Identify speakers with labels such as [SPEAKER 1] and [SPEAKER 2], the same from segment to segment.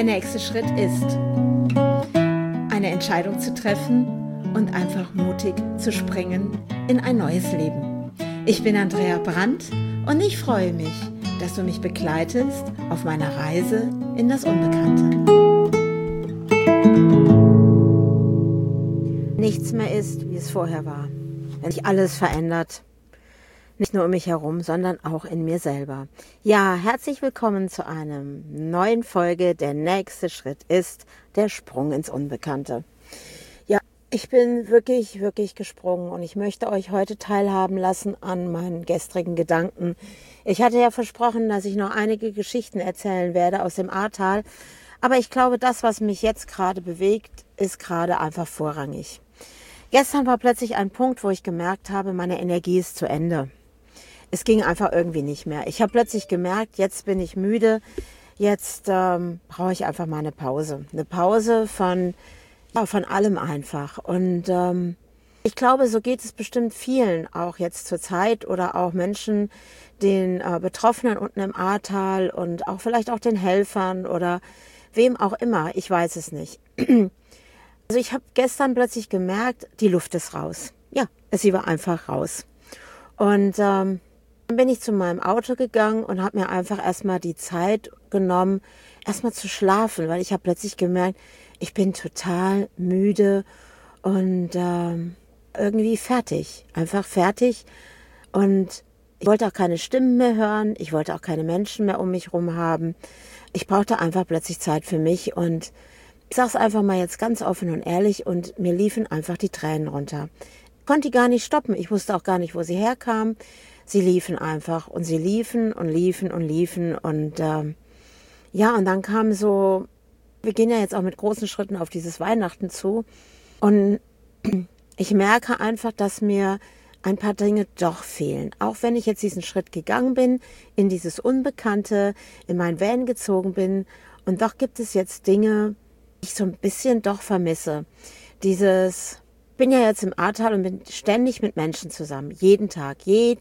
[SPEAKER 1] nächste Schritt ist, eine Entscheidung zu treffen und einfach mutig zu springen in ein neues Leben. Ich bin Andrea Brandt und ich freue mich, dass du mich begleitest auf meiner Reise in das Unbekannte. Nichts mehr ist, wie es vorher war. Wenn sich alles verändert. Nicht nur um mich herum, sondern auch in mir selber. Ja, herzlich willkommen zu einer neuen Folge. Der nächste Schritt ist der Sprung ins Unbekannte. Ja, ich bin wirklich gesprungen und ich möchte euch heute teilhaben lassen an meinen gestrigen Gedanken. Ich hatte ja versprochen, dass ich noch einige Geschichten erzählen werde aus dem Ahrtal. Aber ich glaube, das, was mich jetzt gerade bewegt, ist gerade einfach vorrangig. Gestern war plötzlich ein Punkt, wo ich gemerkt habe, meine Energie ist zu Ende. Es ging einfach irgendwie nicht mehr. Ich habe plötzlich gemerkt, jetzt bin ich müde, jetzt brauche ich einfach mal eine Pause. Eine Pause von allem einfach. Und ich glaube, so geht es bestimmt vielen, auch jetzt zur Zeit oder auch Menschen, den Betroffenen unten im Ahrtal und auch vielleicht auch den Helfern oder wem auch immer. Ich weiß es nicht. Also ich habe gestern plötzlich gemerkt, die Luft ist raus. Ja, sie war einfach raus. Und dann bin ich zu meinem Auto gegangen und habe mir einfach erstmal die Zeit genommen, erstmal zu schlafen, weil ich habe plötzlich gemerkt, ich bin total müde und irgendwie fertig, einfach fertig. Und ich wollte auch keine Stimmen mehr hören, ich wollte auch keine Menschen mehr um mich herum haben. Ich brauchte einfach plötzlich Zeit für mich und ich sage es einfach mal jetzt ganz offen und ehrlich und mir liefen einfach die Tränen runter. Ich konnte die gar nicht stoppen, ich wusste auch gar nicht, wo sie herkamen. Sie liefen einfach und sie liefen und liefen und liefen und ja, und dann kam so, wir gehen ja jetzt auch mit großen Schritten auf dieses Weihnachten zu und ich merke einfach, dass mir ein paar Dinge doch fehlen. Auch wenn ich jetzt diesen Schritt gegangen bin, in dieses Unbekannte, in mein Van gezogen bin und doch gibt es jetzt Dinge, die ich so ein bisschen doch vermisse. Ich bin ja jetzt im Ahrtal und bin ständig mit Menschen zusammen. Jeden Tag.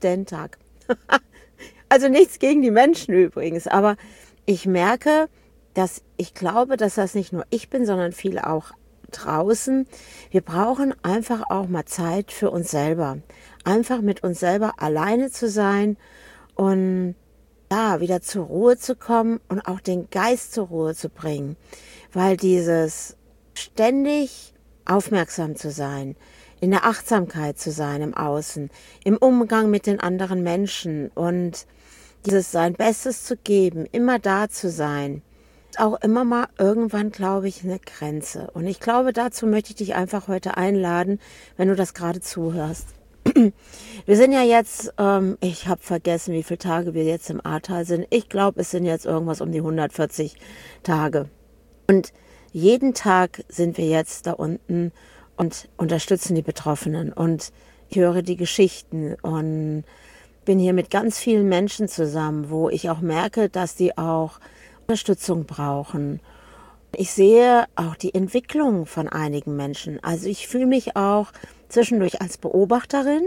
[SPEAKER 1] Also nichts gegen die Menschen übrigens. Aber ich merke, dass ich glaube, dass das nicht nur ich bin, sondern viele auch draußen. Wir brauchen einfach auch mal Zeit für uns selber. Einfach mit uns selber alleine zu sein und ja, wieder zur Ruhe zu kommen und auch den Geist zur Ruhe zu bringen. Weil dieses ständig aufmerksam zu sein, in der Achtsamkeit zu sein im Außen, im Umgang mit den anderen Menschen und dieses sein Bestes zu geben, immer da zu sein, ist auch immer mal irgendwann, glaube ich, eine Grenze. Und ich glaube, dazu möchte ich dich einfach heute einladen, wenn du das gerade zuhörst. Wir sind ja jetzt, ich habe vergessen, wie viele Tage wir jetzt im Ahrtal sind. Ich glaube, es sind jetzt irgendwas um die 140 Tage. Und jeden Tag sind wir jetzt da unten und unterstützen die Betroffenen. Und ich höre die Geschichten und bin hier mit ganz vielen Menschen zusammen, wo ich auch merke, dass die auch Unterstützung brauchen. Ich sehe auch die Entwicklung von einigen Menschen. Also ich fühle mich auch zwischendurch als Beobachterin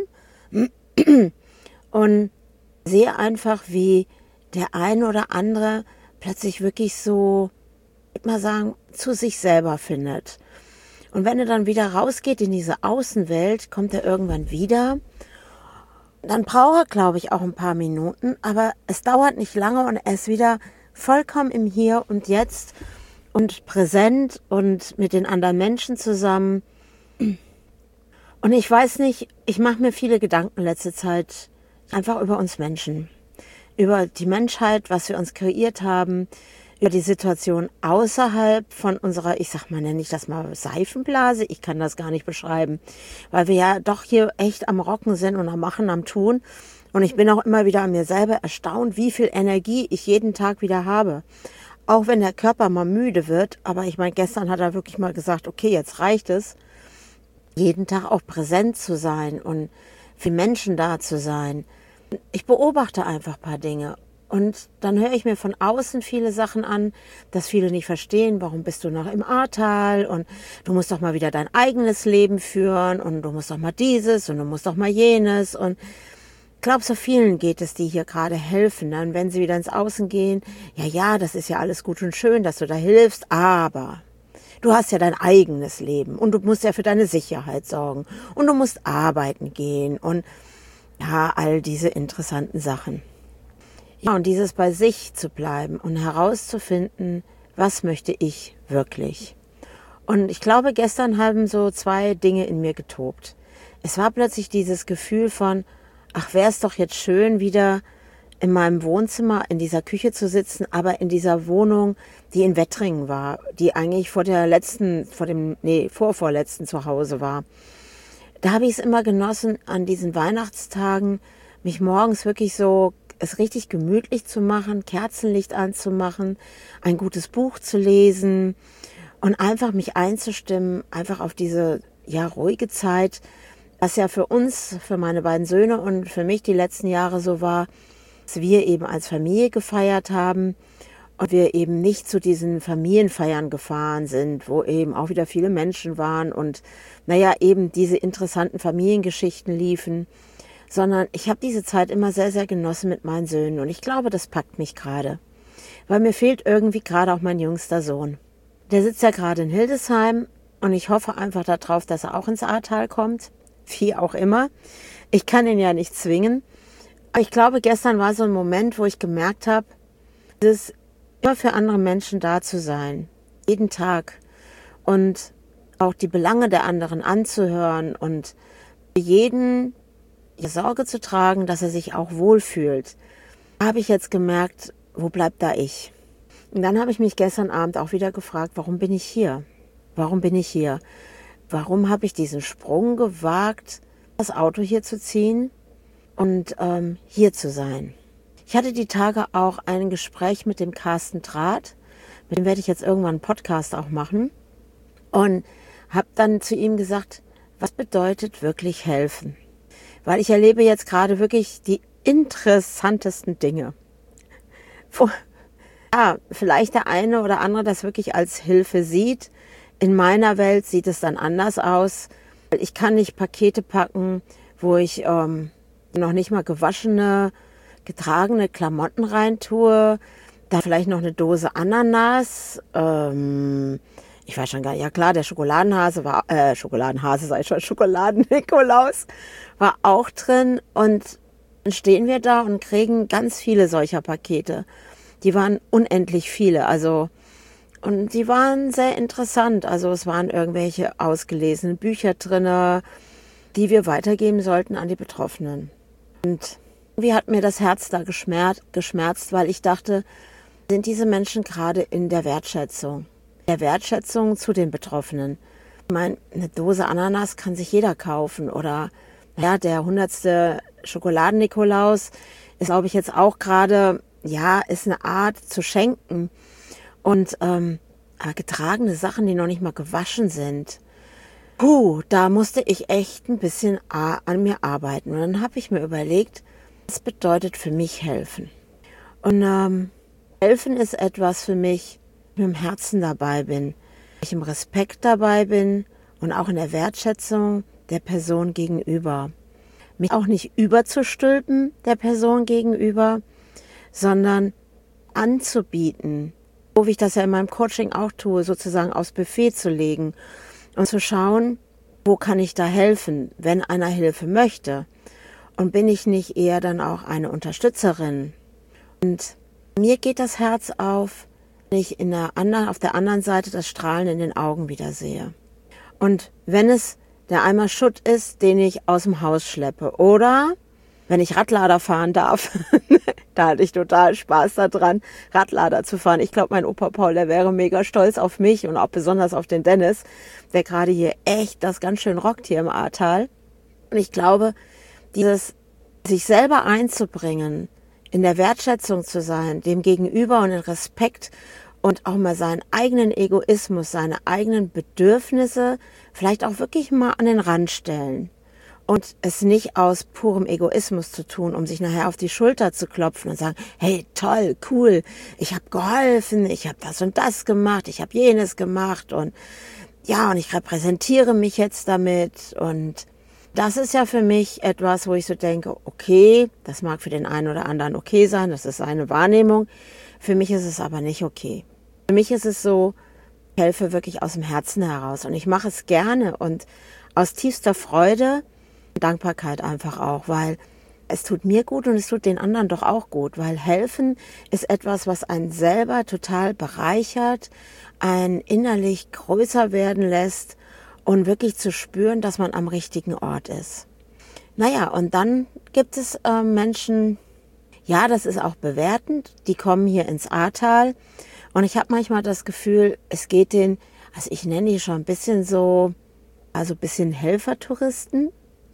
[SPEAKER 1] und sehe einfach, wie der eine oder andere plötzlich wirklich so, ich würde mal sagen, zu sich selber findet. Und wenn er dann wieder rausgeht in diese Außenwelt, kommt er irgendwann wieder. Dann braucht er, glaube ich, auch ein paar Minuten, aber es dauert nicht lange und er ist wieder vollkommen im Hier und Jetzt und präsent und mit den anderen Menschen zusammen. Und ich weiß nicht, ich mache mir viele Gedanken letzte Zeit einfach über uns Menschen, über die Menschheit, was wir uns kreiert haben, über die Situation außerhalb von unserer, ich sag mal, nenne ich das mal Seifenblase, ich kann das gar nicht beschreiben, weil wir ja doch hier echt am Rocken sind und am Machen, am Tun. Und ich bin auch immer wieder an mir selber erstaunt, wie viel Energie ich jeden Tag wieder habe. Auch wenn der Körper mal müde wird, aber ich meine, gestern hat er wirklich mal gesagt, okay, jetzt reicht es, jeden Tag auch präsent zu sein und für Menschen da zu sein. Ich beobachte einfach ein paar Dinge und dann höre ich mir von außen viele Sachen an, dass viele nicht verstehen, warum bist du noch im Ahrtal und du musst doch mal wieder dein eigenes Leben führen und du musst doch mal dieses und du musst doch mal jenes und Ich glaube, so vielen geht es, die hier gerade helfen. Dann, wenn sie wieder ins Außen gehen, ja, das ist ja alles gut und schön, dass du da hilfst, aber du hast ja dein eigenes Leben und du musst ja für deine Sicherheit sorgen und du musst arbeiten gehen und ja, all diese interessanten Sachen. Ja, und dieses bei sich zu bleiben und herauszufinden, was möchte ich wirklich. Und ich glaube, gestern haben so 2 Dinge in mir getobt. Es war plötzlich dieses Gefühl von, ach, wäre es doch jetzt schön, wieder in meinem Wohnzimmer in dieser Küche zu sitzen, aber in dieser Wohnung, die in Wettringen war, die eigentlich vorvorletzten zu Hause war. Da habe ich es immer genossen, an diesen Weihnachtstagen mich morgens wirklich so es richtig gemütlich zu machen, Kerzenlicht anzumachen, ein gutes Buch zu lesen und einfach mich einzustimmen, einfach auf diese ruhige Zeit, was ja für uns, für meine beiden Söhne und für mich die letzten Jahre so war, dass wir eben als Familie gefeiert haben und wir eben nicht zu diesen Familienfeiern gefahren sind, wo eben auch wieder viele Menschen waren und eben diese interessanten Familiengeschichten liefen, sondern ich habe diese Zeit immer sehr, sehr genossen mit meinen Söhnen und ich glaube, das packt mich gerade, weil mir fehlt irgendwie gerade auch mein jüngster Sohn. Der sitzt ja gerade in Hildesheim und ich hoffe einfach darauf, dass er auch ins Ahrtal kommt, wie auch immer. Ich kann ihn ja nicht zwingen. Aber ich glaube, gestern war so ein Moment, wo ich gemerkt habe, dieses immer für andere Menschen da zu sein, jeden Tag und auch die Belange der anderen anzuhören und für jeden die Sorge zu tragen, dass er sich auch wohlfühlt. Da habe ich jetzt gemerkt, wo bleibt da ich? Und dann habe ich mich gestern Abend auch wieder gefragt, warum bin ich hier? Warum bin ich hier? Warum habe ich diesen Sprung gewagt, das Auto hier zu ziehen und hier zu sein? Ich hatte die Tage auch ein Gespräch mit dem Carsten Draht, mit dem werde ich jetzt irgendwann einen Podcast auch machen und habe dann zu ihm gesagt, was bedeutet wirklich helfen? Weil ich erlebe jetzt gerade wirklich die interessantesten Dinge. Ja, vielleicht der eine oder andere das wirklich als Hilfe sieht. In meiner Welt sieht es dann anders aus. Ich kann nicht Pakete packen, wo ich noch nicht mal gewaschene, getragene Klamotten reintue. Da vielleicht noch eine Dose Ananas. Ich weiß schon gar nicht. Ja klar, der Schokoladen-Nikolaus war auch drin. Und dann stehen wir da und kriegen ganz viele solcher Pakete. Die waren unendlich viele. Und die waren sehr interessant. Also es waren irgendwelche ausgelesenen Bücher drin, die wir weitergeben sollten an die Betroffenen. Und irgendwie hat mir das Herz da geschmerzt, weil ich dachte, sind diese Menschen gerade in der Wertschätzung. Der Wertschätzung zu den Betroffenen. Ich meine, eine Dose Ananas kann sich jeder kaufen. Oder der 100. Schokoladen-Nikolaus ist, glaube ich, jetzt auch gerade, ist eine Art zu schenken. Und getragene Sachen, die noch nicht mal gewaschen sind. Da musste ich echt ein bisschen an mir arbeiten. Und dann habe ich mir überlegt, was bedeutet für mich helfen? Und helfen ist etwas für mich, wenn ich im Herzen dabei bin, wenn ich im Respekt dabei bin und auch in der Wertschätzung der Person gegenüber. Mich auch nicht überzustülpen der Person gegenüber, sondern anzubieten, so wie ich das ja in meinem Coaching auch tue, sozusagen aufs Buffet zu legen und zu schauen, wo kann ich da helfen, wenn einer Hilfe möchte. Und bin ich nicht eher dann auch eine Unterstützerin? Und mir geht das Herz auf, wenn ich auf der anderen Seite das Strahlen in den Augen wieder sehe. Und wenn es der Eimer Schutt ist, den ich aus dem Haus schleppe, oder wenn ich Radlader fahren darf, da hatte ich total Spaß daran, Radlader zu fahren. Ich glaube, mein Opa Paul, der wäre mega stolz auf mich und auch besonders auf den Dennis, der gerade hier echt das ganz schön rockt hier im Ahrtal. Und ich glaube, dieses sich selber einzubringen, in der Wertschätzung zu sein, dem Gegenüber und in Respekt und auch mal seinen eigenen Egoismus, seine eigenen Bedürfnisse vielleicht auch wirklich mal an den Rand stellen. Und es nicht aus purem Egoismus zu tun, um sich nachher auf die Schulter zu klopfen und sagen, hey, toll, cool, ich habe geholfen, ich habe das und das gemacht, ich habe jenes gemacht und ich repräsentiere mich jetzt damit. Und Das ist ja für mich etwas, wo ich so denke, okay, das mag für den einen oder anderen okay sein, das ist seine Wahrnehmung. Für mich ist es aber nicht okay. Für mich ist es so, ich helfe wirklich aus dem Herzen heraus und ich mache es gerne und aus tiefster Freude und Dankbarkeit einfach auch, weil es tut mir gut und es tut den anderen doch auch gut, weil helfen ist etwas, was einen selber total bereichert, einen innerlich größer werden lässt und wirklich zu spüren, dass man am richtigen Ort ist. Naja, und dann gibt es Menschen, ja, das ist auch bewertend, die kommen hier ins Ahrtal und ich habe manchmal das Gefühl, es geht denen, also ich nenne die schon ein bisschen so, also ein bisschen Helfertouristen.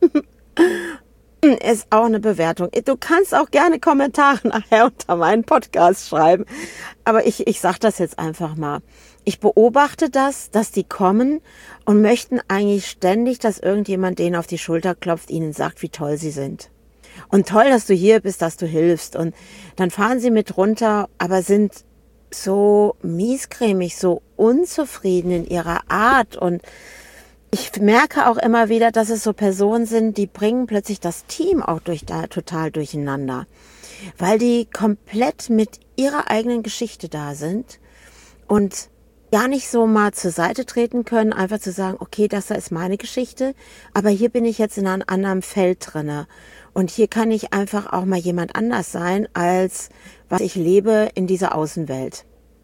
[SPEAKER 1] Ist auch eine Bewertung. Du kannst auch gerne Kommentare nachher unter meinen Podcast schreiben. Aber ich sage das jetzt einfach mal. Ich beobachte das, dass die kommen und möchten eigentlich ständig, dass irgendjemand denen auf die Schulter klopft, ihnen sagt, wie toll sie sind. Und toll, dass du hier bist, dass du hilfst. Und dann fahren sie mit runter, aber sind so miescremig, so unzufrieden in ihrer Art und ich merke auch immer wieder, dass es so Personen sind, die bringen plötzlich das Team auch total durcheinander, weil die komplett mit ihrer eigenen Geschichte da sind und gar nicht so mal zur Seite treten können, einfach zu sagen, okay, das da ist meine Geschichte, aber hier bin ich jetzt in einem anderen Feld drinne und hier kann ich einfach auch mal jemand anders sein, als was ich lebe in dieser Außenwelt.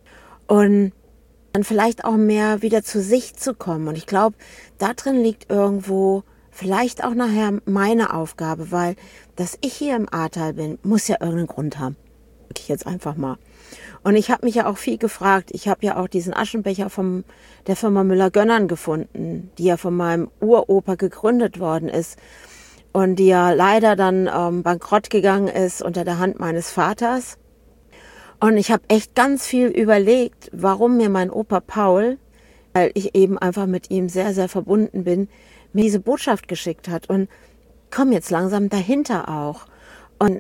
[SPEAKER 1] Und dann vielleicht auch mehr wieder zu sich zu kommen. Und ich glaube, da drin liegt irgendwo vielleicht auch nachher meine Aufgabe, weil, dass ich hier im Ahrtal bin, muss ja irgendeinen Grund haben. Sag ich jetzt einfach mal. Und ich habe mich ja auch viel gefragt. Ich habe ja auch diesen Aschenbecher von der Firma Müller-Gönnern gefunden, die ja von meinem Uropa gegründet worden ist und die ja leider dann bankrott gegangen ist unter der Hand meines Vaters. Und ich habe echt ganz viel überlegt, warum mir mein Opa Paul, weil ich eben einfach mit ihm sehr, sehr verbunden bin, mir diese Botschaft geschickt hat. Und komm jetzt langsam dahinter auch. Und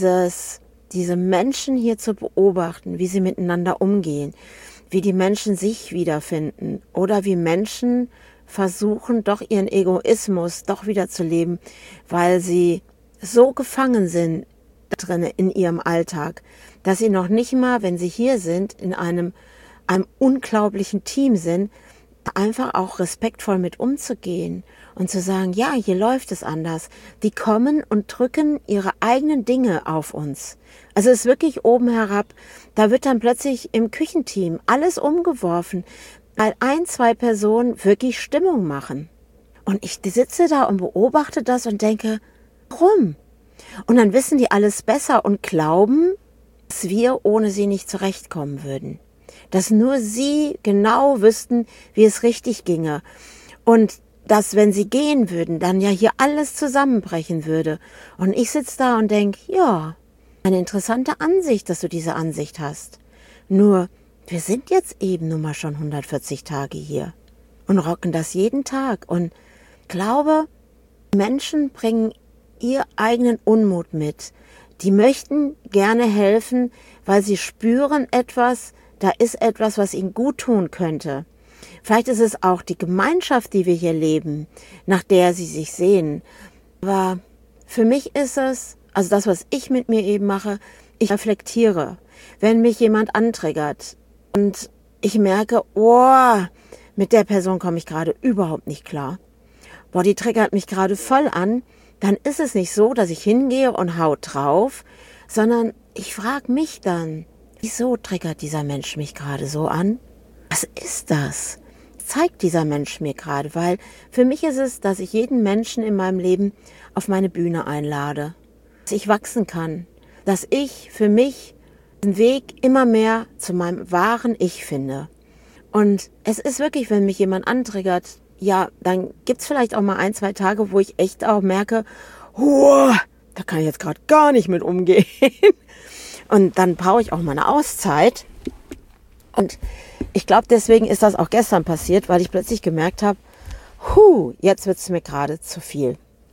[SPEAKER 1] diese Menschen hier zu beobachten, wie sie miteinander umgehen, wie die Menschen sich wiederfinden oder wie Menschen versuchen, doch ihren Egoismus doch wieder zu leben, weil sie so gefangen sind drin in ihrem Alltag, dass sie noch nicht mal, wenn sie hier sind, in einem unglaublichen Team sind, einfach auch respektvoll mit umzugehen und zu sagen, ja, hier läuft es anders. Die kommen und drücken ihre eigenen Dinge auf uns. Also es ist wirklich oben herab. Da wird dann plötzlich im Küchenteam alles umgeworfen, weil 1, 2 Personen wirklich Stimmung machen. Und ich sitze da und beobachte das und denke, warum? Und dann wissen die alles besser und glauben, dass wir ohne sie nicht zurechtkommen würden. Dass nur sie genau wüssten, wie es richtig ginge. Und dass, wenn sie gehen würden, dann ja hier alles zusammenbrechen würde. Und ich sitze da und denke, ja, eine interessante Ansicht, dass du diese Ansicht hast. Nur, wir sind jetzt eben nun mal schon 140 Tage hier und rocken das jeden Tag. Und ich glaube, Menschen bringen ihr eigenen Unmut mit. Die möchten gerne helfen, weil sie spüren etwas, da ist etwas, was ihnen gut tun könnte. Vielleicht ist es auch die Gemeinschaft, die wir hier leben, nach der sie sich sehen. Aber für mich ist es, also das, was ich mit mir eben mache, ich reflektiere. Wenn mich jemand antriggert und ich merke, oh, mit der Person komme ich gerade überhaupt nicht klar. Boah, die triggert mich gerade voll an. Dann ist es nicht so, dass ich hingehe und hau drauf, sondern ich frage mich dann, wieso triggert dieser Mensch mich gerade so an? Was ist das? Zeigt dieser Mensch mir gerade? Weil für mich ist es, dass ich jeden Menschen in meinem Leben auf meine Bühne einlade. Dass ich wachsen kann. Dass ich für mich den Weg immer mehr zu meinem wahren Ich finde. Und es ist wirklich, wenn mich jemand antriggert, ja, dann gibt's vielleicht auch mal 1, 2 Tage, wo ich echt auch merke, da kann ich jetzt gerade gar nicht mit umgehen. Und dann brauche ich auch mal eine Auszeit. Und ich glaube, deswegen ist das auch gestern passiert, weil ich plötzlich gemerkt habe, jetzt wird's mir gerade zu viel.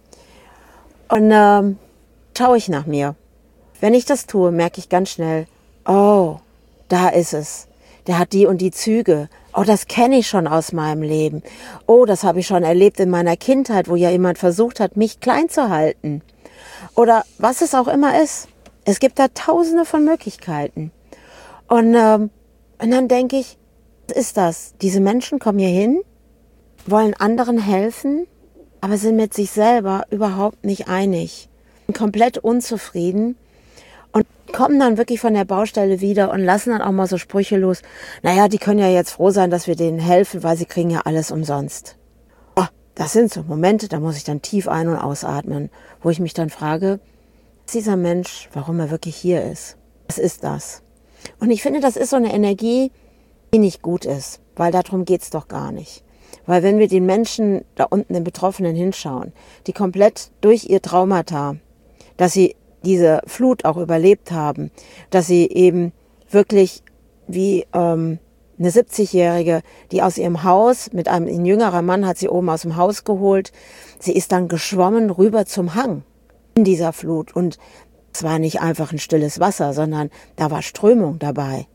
[SPEAKER 1] Und schaue ich nach mir. Wenn ich das tue, merke ich ganz schnell, oh, da ist es. Der hat die und die Züge. Oh, das kenne ich schon aus meinem Leben. Oh, das habe ich schon erlebt in meiner Kindheit, wo ja jemand versucht hat, mich klein zu halten. Oder was es auch immer ist. Es gibt da tausende von Möglichkeiten. Und dann denke ich, was ist das? Diese Menschen kommen hier hin, wollen anderen helfen, aber sind mit sich selber überhaupt nicht einig. Sind komplett unzufrieden und kommen dann wirklich von der Baustelle wieder und lassen dann auch mal so Sprüche los. Naja, die können ja jetzt froh sein, dass wir denen helfen, weil sie kriegen ja alles umsonst. Oh, das sind so Momente, da muss ich dann tief ein- und ausatmen, wo ich mich dann frage, ist dieser Mensch, warum er wirklich hier ist? Was ist das? Und ich finde, das ist so eine Energie, die nicht gut ist, weil darum geht's doch gar nicht. Weil wenn wir den Menschen da unten, den Betroffenen, hinschauen, die komplett durch ihr Traumata, dass sie diese Flut auch überlebt haben, dass sie eben wirklich wie eine 70-Jährige, die aus ihrem Haus, ein jüngerer Mann hat sie oben aus dem Haus geholt, sie ist dann geschwommen rüber zum Hang in dieser Flut. Und es war nicht einfach ein stilles Wasser, sondern da war Strömung dabei.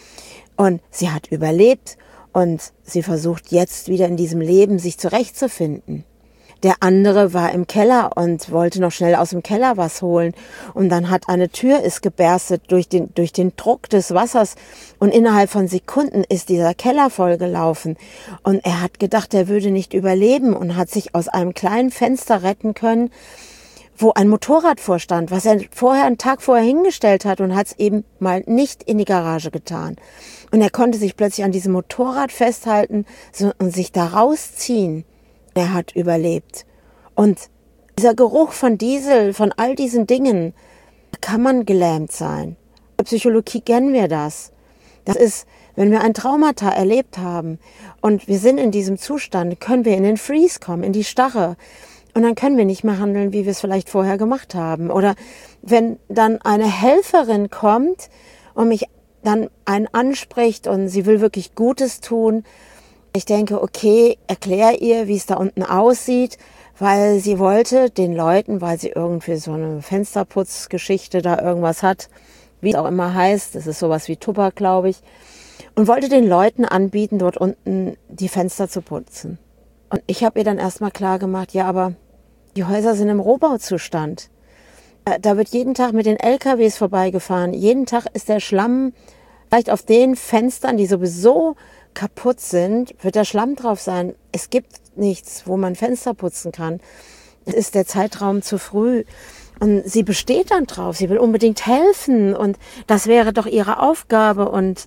[SPEAKER 1] Und sie hat überlebt und sie versucht jetzt wieder in diesem Leben sich zurechtzufinden. Der andere war im Keller und wollte noch schnell aus dem Keller was holen. Und dann hat eine Tür ist geberstet durch den Druck des Wassers. Und innerhalb von Sekunden ist dieser Keller vollgelaufen. Und er hat gedacht, er würde nicht überleben und hat sich aus einem kleinen Fenster retten können, wo ein Motorrad vorstand, was er einen Tag vorher hingestellt hat und hat es eben mal nicht in die Garage getan. Und er konnte sich plötzlich an diesem Motorrad festhalten und sich da rausziehen. Er hat überlebt. Und dieser Geruch von Diesel, von all diesen Dingen, kann man gelähmt sein. In der Psychologie kennen wir das. Das ist, wenn wir ein Traumata erlebt haben und wir sind in diesem Zustand, können wir in den Freeze kommen, in die Starre. Und dann können wir nicht mehr handeln, wie wir es vielleicht vorher gemacht haben. Oder wenn dann eine Helferin kommt und mich dann einen anspricht und sie will wirklich Gutes tun, ich denke, okay, erklär ihr, wie es da unten aussieht, weil sie wollte den Leuten, weil sie irgendwie so eine Fensterputzgeschichte da irgendwas hat, wie es auch immer heißt, das ist sowas wie Tupper, glaube ich, und wollte den Leuten anbieten, dort unten die Fenster zu putzen. Und ich habe ihr dann erstmal klar gemacht, ja, aber die Häuser sind im Rohbauzustand. Da wird jeden Tag mit den LKWs vorbeigefahren. Jeden Tag ist der Schlamm, vielleicht auf den Fenstern, die sowieso kaputt sind, wird der Schlamm drauf sein. Es gibt nichts, wo man Fenster putzen kann. Es ist der Zeitraum zu früh. Und sie besteht dann drauf. Sie will unbedingt helfen. Und das wäre doch ihre Aufgabe. Und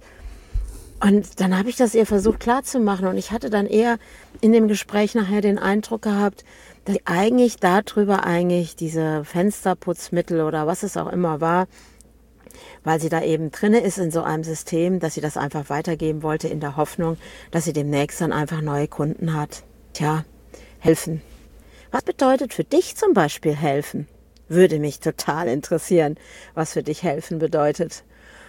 [SPEAKER 1] dann habe ich das ihr versucht klarzumachen. Und ich hatte dann eher in dem Gespräch nachher den Eindruck gehabt, dass sie eigentlich darüber diese Fensterputzmittel oder was es auch immer war, weil sie da eben drinne ist in so einem System, dass sie das einfach weitergeben wollte in der Hoffnung, dass sie demnächst dann einfach neue Kunden hat. Tja, helfen. Was bedeutet für dich zum Beispiel helfen? Würde mich total interessieren, was für dich helfen bedeutet.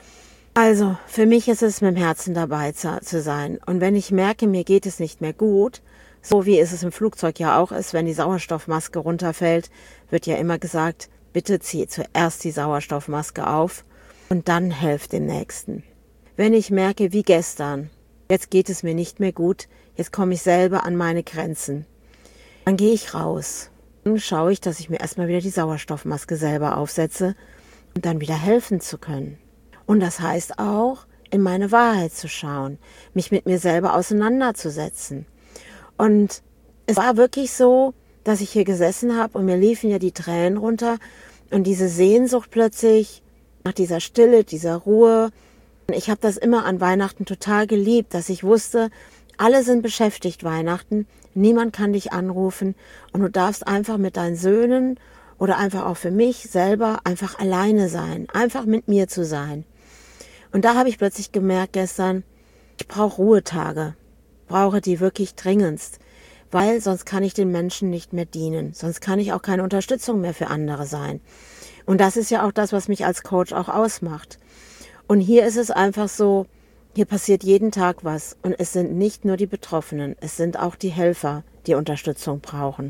[SPEAKER 1] Also, für mich ist es mit dem Herzen dabei zu sein. Und wenn ich merke, mir geht es nicht mehr gut, so wie es im Flugzeug ja auch ist, wenn die Sauerstoffmaske runterfällt, wird ja immer gesagt, bitte zieh zuerst die Sauerstoffmaske auf und dann helf dem Nächsten. Wenn ich merke, wie gestern, jetzt geht es mir nicht mehr gut, jetzt komme ich selber an meine Grenzen, dann gehe ich raus. Dann schaue ich, dass ich mir erstmal wieder die Sauerstoffmaske selber aufsetze, um dann wieder helfen zu können. Und das heißt auch, in meine Wahrheit zu schauen, mich mit mir selber auseinanderzusetzen. Und es war wirklich so, dass ich hier gesessen habe und mir liefen ja die Tränen runter und diese Sehnsucht plötzlich nach dieser Stille, dieser Ruhe. Und ich habe das immer an Weihnachten total geliebt, dass ich wusste, alle sind beschäftigt Weihnachten, niemand kann dich anrufen und du darfst einfach mit deinen Söhnen oder einfach auch für mich selber einfach alleine sein, einfach mit mir zu sein. Und da habe ich plötzlich gemerkt gestern, ich brauche Ruhetage, brauche die wirklich dringendst, weil sonst kann ich den Menschen nicht mehr dienen, sonst kann ich auch keine Unterstützung mehr für andere sein. Und das ist ja auch das, was mich als Coach auch ausmacht. Und hier ist es einfach so, hier passiert jeden Tag was und es sind nicht nur die Betroffenen, es sind auch die Helfer, die Unterstützung brauchen.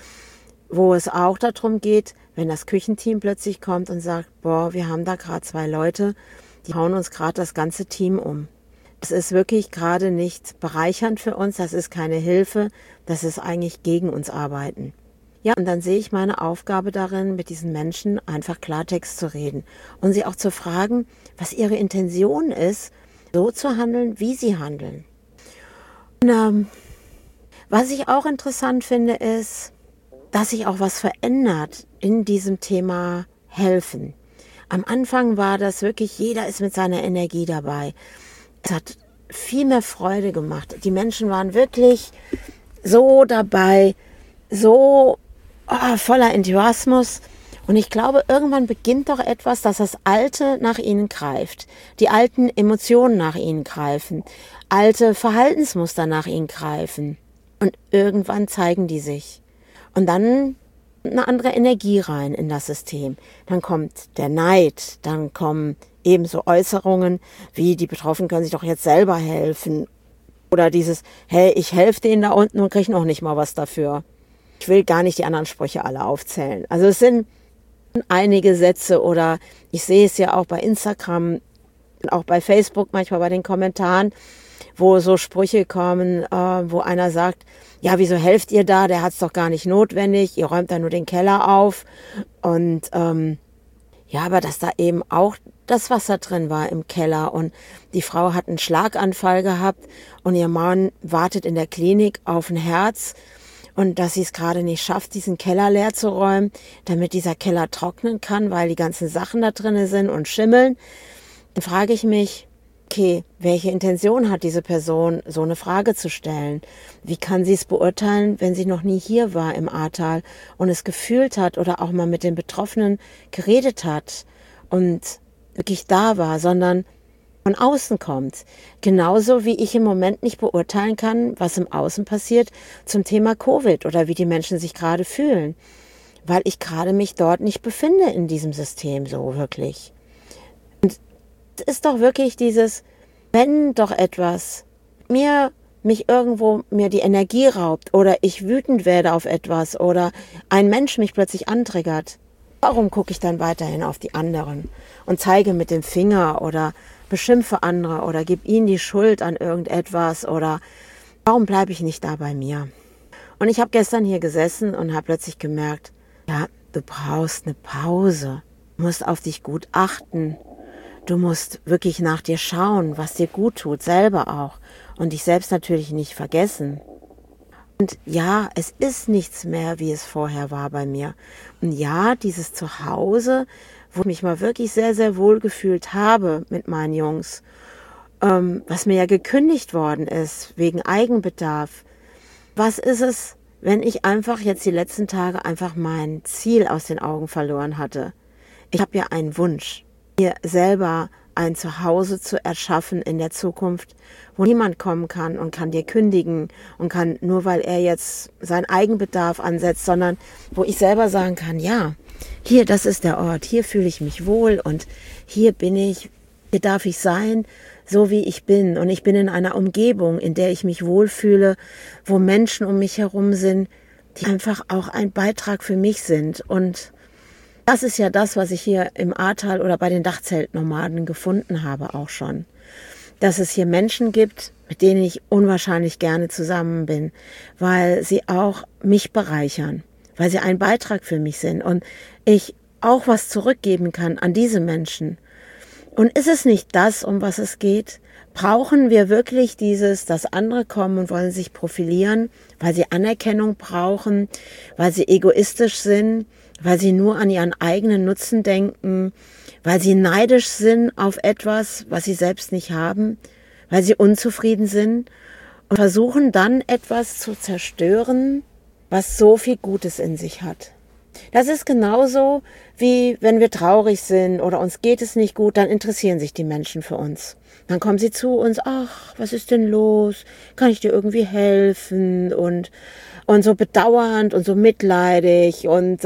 [SPEAKER 1] Wo es auch darum geht, wenn das Küchenteam plötzlich kommt und sagt, boah, wir haben da gerade 2 Leute, die hauen uns gerade das ganze Team um. Das ist wirklich gerade nicht bereichernd für uns, das ist keine Hilfe, das ist eigentlich gegen uns arbeiten. Ja, und dann sehe ich meine Aufgabe darin, mit diesen Menschen einfach Klartext zu reden und sie auch zu fragen, was ihre Intention ist, so zu handeln, wie sie handeln. Und, was ich auch interessant finde, ist, dass sich auch was verändert in diesem Thema Helfen. Am Anfang war das wirklich, jeder ist mit seiner Energie dabei. Es hat viel mehr Freude gemacht. Die Menschen waren wirklich so dabei, so voller Enthusiasmus. Und ich glaube, irgendwann beginnt doch etwas, dass das Alte nach ihnen greift. Die alten Emotionen nach ihnen greifen. Alte Verhaltensmuster nach ihnen greifen. Und irgendwann zeigen die sich. Und dann eine andere Energie rein in das System. Dann kommt der Neid, dann kommen ebenso Äußerungen wie, die Betroffenen können sich doch jetzt selber helfen. Oder dieses, hey, ich helfe denen da unten und kriege noch nicht mal was dafür. Ich will gar nicht die anderen Sprüche alle aufzählen. Also es sind einige Sätze oder ich sehe es ja auch bei Instagram, auch bei Facebook manchmal bei den Kommentaren, wo so Sprüche kommen, wo einer sagt, ja, wieso helft ihr da? Der hat's doch gar nicht notwendig. Ihr räumt da nur den Keller auf. Und ja, aber dass da eben auch das Wasser drin war im Keller und die Frau hat einen Schlaganfall gehabt und ihr Mann wartet in der Klinik auf ein Herz und dass sie es gerade nicht schafft, diesen Keller leer zu räumen, damit dieser Keller trocknen kann, weil die ganzen Sachen da drin sind und schimmeln. Dann frage ich mich, okay, welche Intention hat diese Person, so eine Frage zu stellen? Wie kann sie es beurteilen, wenn sie noch nie hier war im Ahrtal und es gefühlt hat oder auch mal mit den Betroffenen geredet hat und wirklich da war, sondern von außen kommt. Genauso wie ich im Moment nicht beurteilen kann, was im Außen passiert zum Thema Covid oder wie die Menschen sich gerade fühlen, weil ich gerade mich dort nicht befinde in diesem System so wirklich. Ist doch wirklich dieses, wenn doch etwas mich irgendwo mir die Energie raubt oder ich wütend werde auf etwas oder ein Mensch mich plötzlich antriggert, warum gucke ich dann weiterhin auf die anderen und zeige mit dem Finger oder beschimpfe andere oder gebe ihnen die Schuld an irgendetwas oder warum bleibe ich nicht da bei mir? Und ich habe gestern hier gesessen und habe plötzlich gemerkt, ja, du brauchst eine Pause, du musst auf dich gut achten. Du musst wirklich nach dir schauen, was dir gut tut, selber auch. Und dich selbst natürlich nicht vergessen. Und ja, es ist nichts mehr, wie es vorher war bei mir. Und ja, dieses Zuhause, wo ich mich mal wirklich sehr, sehr wohl gefühlt habe mit meinen Jungs, was mir ja gekündigt worden ist, wegen Eigenbedarf. Was ist es, wenn ich einfach jetzt die letzten Tage einfach mein Ziel aus den Augen verloren hatte? Ich habe ja einen Wunsch, mir selber ein Zuhause zu erschaffen in der Zukunft, wo niemand kommen kann und kann dir kündigen und kann, nur weil er jetzt seinen Eigenbedarf ansetzt, sondern wo ich selber sagen kann, ja, hier, das ist der Ort, hier fühle ich mich wohl und hier bin ich, hier darf ich sein, so wie ich bin. Und ich bin in einer Umgebung, in der ich mich wohlfühle, wo Menschen um mich herum sind, die einfach auch ein Beitrag für mich sind. Und das ist ja das, was ich hier im Ahrtal oder bei den Dachzeltnomaden gefunden habe auch schon. Dass es hier Menschen gibt, mit denen ich unwahrscheinlich gerne zusammen bin, weil sie auch mich bereichern, weil sie ein Beitrag für mich sind und ich auch was zurückgeben kann an diese Menschen. Und ist es nicht das, um was es geht? Brauchen wir wirklich dieses, dass andere kommen und wollen sich profilieren, weil sie Anerkennung brauchen, weil sie egoistisch sind, weil sie nur an ihren eigenen Nutzen denken, weil sie neidisch sind auf etwas, was sie selbst nicht haben, weil sie unzufrieden sind und versuchen dann etwas zu zerstören, was so viel Gutes in sich hat. Das ist genauso wie wenn wir traurig sind oder uns geht es nicht gut, dann interessieren sich die Menschen für uns. Dann kommen sie zu uns, ach, was ist denn los? Kann ich dir irgendwie helfen? Und so bedauernd und so mitleidig und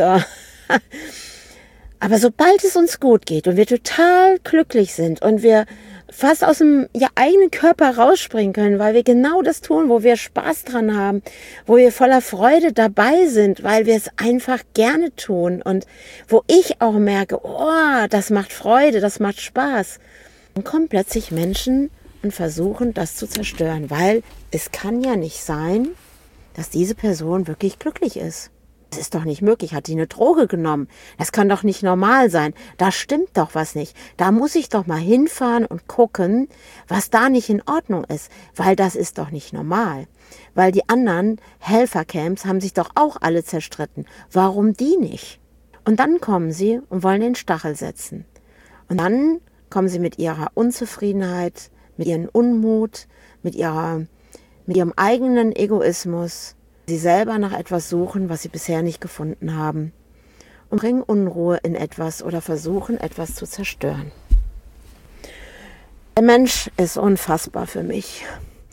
[SPEAKER 1] aber sobald es uns gut geht und wir total glücklich sind und wir fast aus dem eigenen Körper rausspringen können, weil wir genau das tun, wo wir Spaß dran haben, wo wir voller Freude dabei sind, weil wir es einfach gerne tun und wo ich auch merke, oh, das macht Freude, das macht Spaß. Dann kommen plötzlich Menschen und versuchen, das zu zerstören, weil es kann ja nicht sein, dass diese Person wirklich glücklich ist. Das ist doch nicht möglich. Hat die eine Droge genommen? Das kann doch nicht normal sein. Da stimmt doch was nicht. Da muss ich doch mal hinfahren und gucken, was da nicht in Ordnung ist. Weil das ist doch nicht normal. Weil die anderen Helfercamps haben sich doch auch alle zerstritten. Warum die nicht? Und dann kommen sie und wollen den Stachel setzen. Und dann kommen sie mit ihrer Unzufriedenheit, mit ihrem Unmut, mit ihrem eigenen Egoismus, sie selber nach etwas suchen, was sie bisher nicht gefunden haben, und bringen Unruhe in etwas oder versuchen, etwas zu zerstören. Der Mensch ist unfassbar für mich.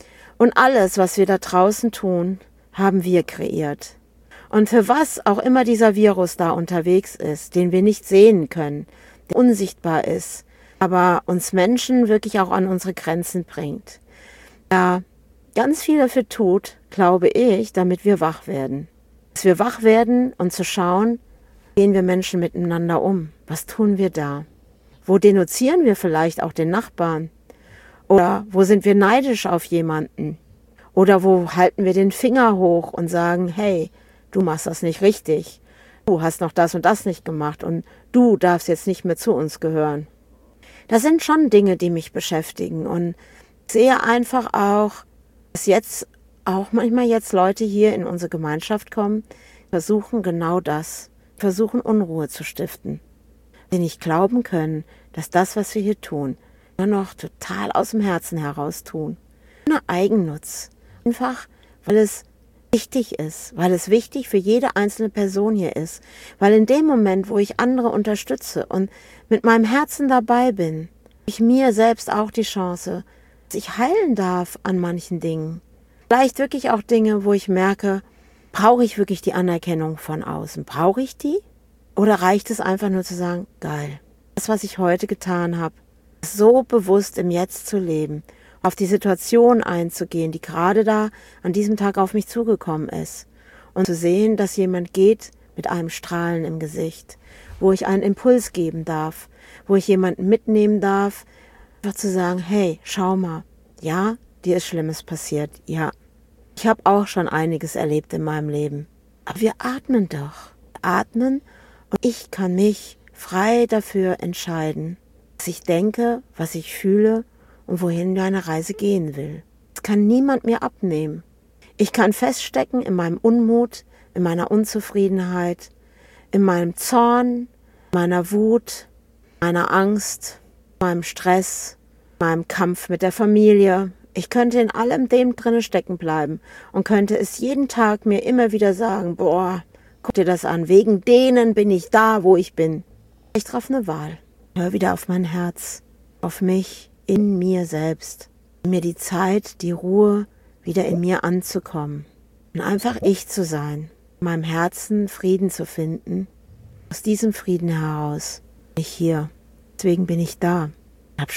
[SPEAKER 1] Und alles, was wir da draußen tun, haben wir kreiert. Und für was auch immer dieser Virus da unterwegs ist, den wir nicht sehen können, der unsichtbar ist, aber uns Menschen wirklich auch an unsere Grenzen bringt. Ja, ganz viel dafür tut, glaube ich, damit wir wach werden. Dass wir wach werden und zu schauen, gehen wir Menschen miteinander um? Was tun wir da? Wo denunzieren wir vielleicht auch den Nachbarn? Oder wo sind wir neidisch auf jemanden? Oder wo halten wir den Finger hoch und sagen, hey, du machst das nicht richtig. Du hast noch das und das nicht gemacht und du darfst jetzt nicht mehr zu uns gehören. Das sind schon Dinge, die mich beschäftigen, und ich sehe einfach auch, dass jetzt auch manchmal jetzt Leute hier in unsere Gemeinschaft kommen, versuchen genau das, versuchen Unruhe zu stiften. Die nicht glauben können, dass das, was wir hier tun, nur noch total aus dem Herzen heraus tun. Ohne Eigennutz. Einfach, weil es wichtig ist, weil es wichtig für jede einzelne Person hier ist, weil in dem Moment, wo ich andere unterstütze und mit meinem Herzen dabei bin, ich mir selbst auch die Chance, dass ich heilen darf an manchen Dingen. Vielleicht wirklich auch Dinge, wo ich merke, brauche ich wirklich die Anerkennung von außen? Brauche ich die? Oder reicht es einfach nur zu sagen, geil, das, was ich heute getan habe, so bewusst im Jetzt zu leben, auf die Situation einzugehen, die gerade da an diesem Tag auf mich zugekommen ist, und zu sehen, dass jemand geht mit einem Strahlen im Gesicht, wo ich einen Impuls geben darf, wo ich jemanden mitnehmen darf, einfach zu sagen, hey, schau mal, ja, dir ist Schlimmes passiert, ja. Ich habe auch schon einiges erlebt in meinem Leben, aber wir atmen doch, atmen, und ich kann mich frei dafür entscheiden, was ich denke, was ich fühle und wohin meine Reise gehen will. Das kann niemand mir abnehmen. Ich kann feststecken in meinem Unmut, in meiner Unzufriedenheit, in meinem Zorn, meiner Wut, meiner Angst, meinem Stress, meinem Kampf mit der Familie. Ich könnte in allem dem drinne stecken bleiben und könnte es jeden Tag mir immer wieder sagen, boah, guck dir das an, wegen denen bin ich da, wo ich bin. Ich treffe eine Wahl. Hör wieder auf mein Herz, auf mich, in mir selbst. Mir die Zeit, die Ruhe, wieder in mir anzukommen. Und einfach ich zu sein, in meinem Herzen Frieden zu finden. Aus diesem Frieden heraus bin ich hier. Deswegen bin ich da. Hab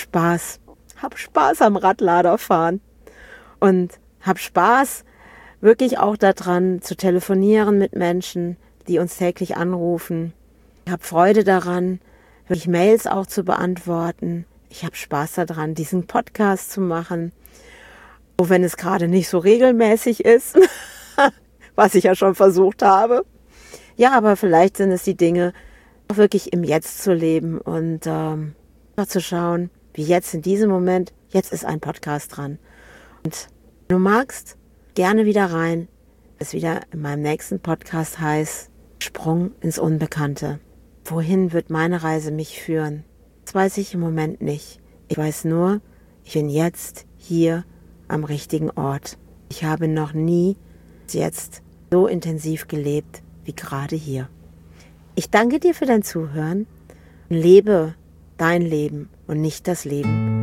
[SPEAKER 1] Spaß am Radladerfahren. Und hab Spaß wirklich auch daran, zu telefonieren mit Menschen, die uns täglich anrufen. Ich habe Freude daran, wirklich Mails auch zu beantworten. Ich habe Spaß daran, diesen Podcast zu machen, auch wenn es gerade nicht so regelmäßig ist, was ich ja schon versucht habe. Ja, aber vielleicht sind es die Dinge, auch wirklich im Jetzt zu leben und noch zu schauen, wie jetzt in diesem Moment, jetzt ist ein Podcast dran. Und wenn du magst, gerne wieder rein, es wieder in meinem nächsten Podcast heißt, Sprung ins Unbekannte. Wohin wird meine Reise mich führen? Das weiß ich im Moment nicht. Ich weiß nur, ich bin jetzt hier am richtigen Ort. Ich habe noch nie bis jetzt so intensiv gelebt wie gerade hier. Ich danke dir für dein Zuhören und lebe dein Leben und nicht das Leben